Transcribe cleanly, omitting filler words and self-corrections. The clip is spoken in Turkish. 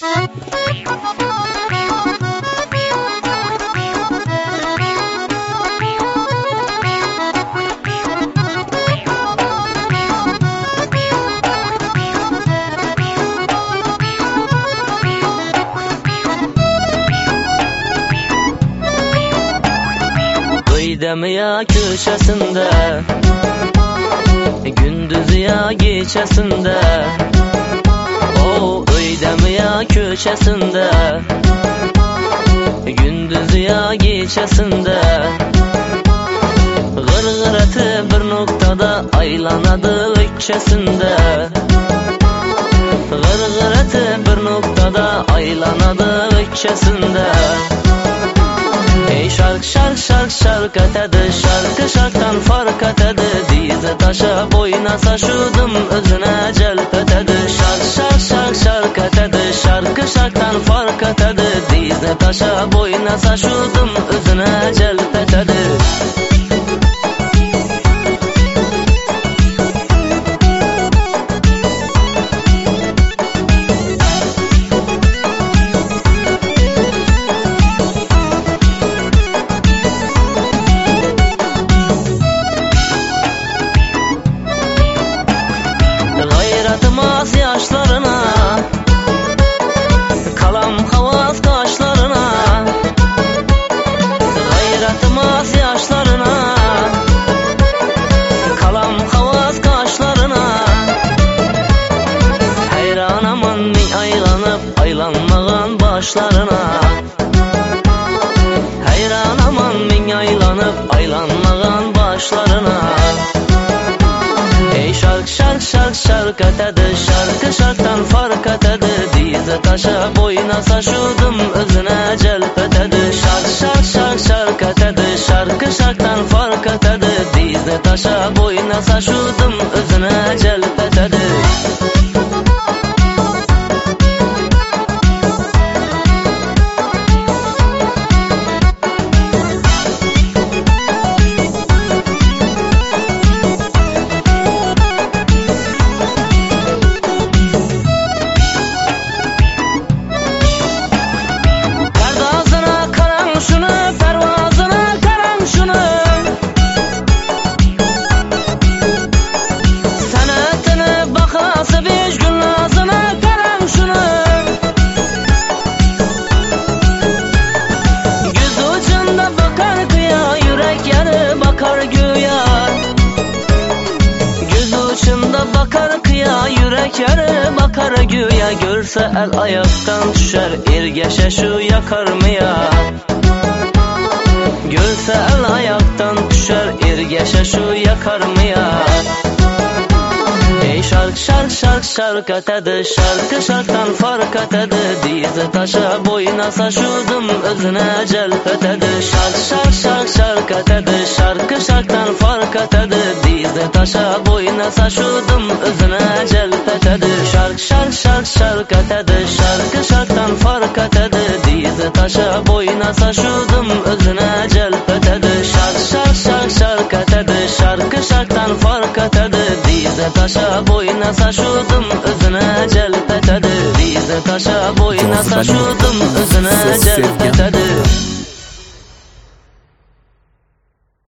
Demiya köşesinde, gündüz ya geçesinde. O demiya köşesinde, gündüz ya geçesinde. Gırgıratı bir noktada aylanadı ökçesinde. Gırgıratı bir noktada aylanadı ökçesinde. Ey şark şark şark şark etedi, şarkı şarktan fark etedi. Dize taşa boyuna saşudım, özüne celp etedi. Şark şark şark şark etedi, şarkı şarktan fark etedi. Dize taşa boyuna saşudım, özüne celp etedi. Yaşlarına, kalam havas kaşlarına. Gayretım az yaşlarına, kalam havas kaşlarına. Hayran aman min aylanıp aylanmağın başlarına. Hayran aman min aylanıp aylanmağın başlarına. Ey şark şark şark şark etedi, şarkı şarktan fark etedi. Dize taşa boyuna saşudım, özüne celp etedi. Şark şark şark şark etedi, şarkı şarktan fark etedi. Dize taşa boyuna saşudım, özüne celp etedi. Bakar kıya, yürek yarı bakar güya. Görse el ayaktan düşer, ergeşe şu yakar mı ya? Görse el ayaktan düşer, ergeşe şu yakar mı ya? Ey şark şark şark şark etedi, şarkı şarktan fark etedi. Dize taşa boyuna saşudım, özüne celp etedi. Şark şark şark şark etedi, şarkı şarktan fark etedi. Dize taşa boyuna saşudım, özüne celp etedi. Şark şark şark şark etedi, şarkı şarktan fark etedi. Dize taşa boyuna saşudım, özüne celp etedi. Şark şark şark şark etedi, şarkı şarktan fark etedi. Dize taşa boyuna saşudım, özüne celp etedi. Dize taşa boyuna saşudım, özüne celp etedi.